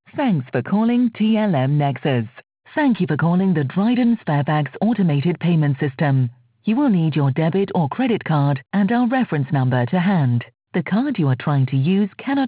Thanks for calling TLM Nexus. Thank you for calling the Dryden Sparebags automated payment system. You will need your debit or credit card and our reference number to hand. The card you are trying to use cannot.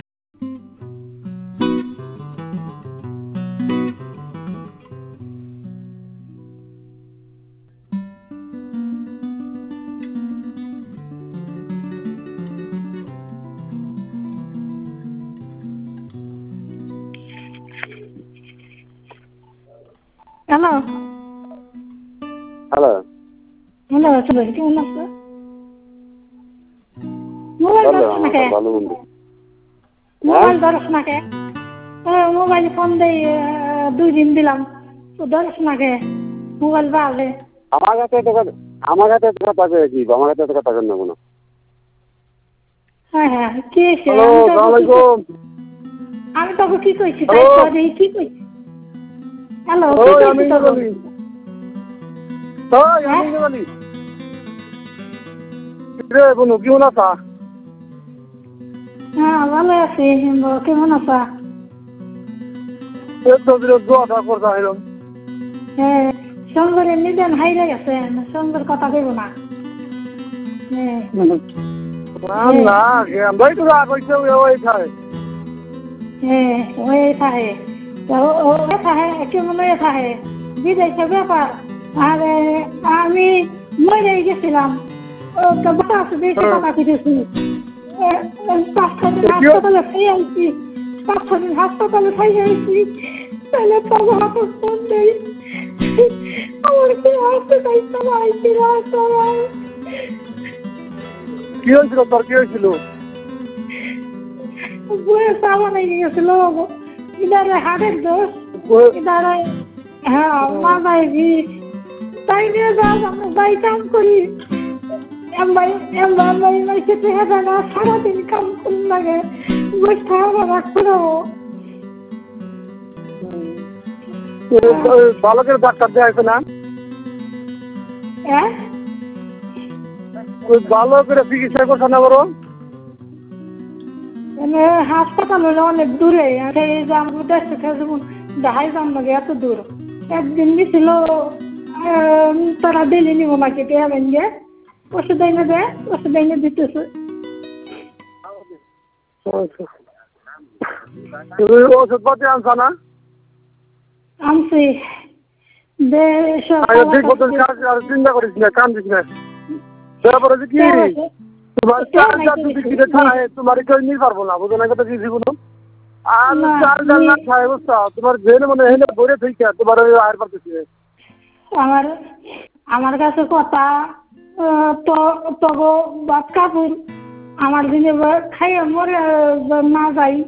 Hello. Hello. Hello, sir. কেমন আছো? Mobile ধরছ না কে? ভালো মন্দ। Mobile ধরছ না কে? Mobile phone দেই 2 দিন দিলাম। তো ধরছ না কে? মোবাইল বাজে। আমার কাছে তো টাকা কি? আমার কাছে তো টাকা নেব না। হ্যাঁ হ্যাঁ, কি হইছে? আসসালামু আলাইকুম। আমি তোকে কি কইছি? তাই তো দেখি কি কইছি? হ্যালো, কি কইছি তোকে? আমি বলি। রে বনু কি হলো তা? হ্যাঁ, ভালো আছি। কেমন আছো? এই তো দোয়া করতে আইলাম। হ্যাঁ, সঙ্গরে নিদেন হাইরে গেছে। সঙ্গের কথা কইব না। হ্যাঁ। না, আমরাই তো রাগ হইছে ওই খায়। হ্যাঁ, ওই থাকে। ও থাকে, কেমন ওই থাকে। বিদেশে ব্যাপার। আর আমি মরে গেছিলাম। ও বাতাস বেশি কথা কইতেছি। 5-6 দিন হাসপাতালে খাই আইছি। 5-6 দিন হাসপাতালে খাই আইছি। তাহলে তবে হাতে ফোন দেই। আমার কি হাসপাতাল চালাইছি রাস্তায়। কি হয়েছিল তোর কি হয়েছিল? বয়ে সাবান হয়ে গেছিল। ইদারে হাড়ের দোষ। ইদারে হ্যাঁ মাথায় বিষ। তাই নিয়ে যাও আমরা বাই কাম করি। এমবাই খেতে হবে না, সারাদিন কাম করুন লাগে। বসে আমরা রাখতে দেবো। বালকের ডাক্তার দেখাইছে না? হ্যাঁ, ওই বালকের চিকিৎসা করছে না বড়? হাসপাতাল হলে অনেক দূরে। এই যে আমরা দেশে যেমন দেখাই যান লাগে এত দূর। একদিন গেছিল তারা দিলি নিব নাকি পেয়াবেন যে ওষুধ এনে দেয়, ওষুধ এনে দিতেছে। ওষুধপাতি আনছা না? আনছি। চিন্তা করিস না, কান্দিস না। তারপরে কি তোমার তোমার কেউ নিয়ে পারবো না, বুঝো না কথা কি জীবন। আর চাল ডাল না খায় অবস্থা তোমার জেনে মনে হেলে ভরে থেকে তোমার আয়ের পারতেছে। আমার কাছে কথা তবু বাদ কাপুর আমার দিনে খাইয়ে মরে না যাই।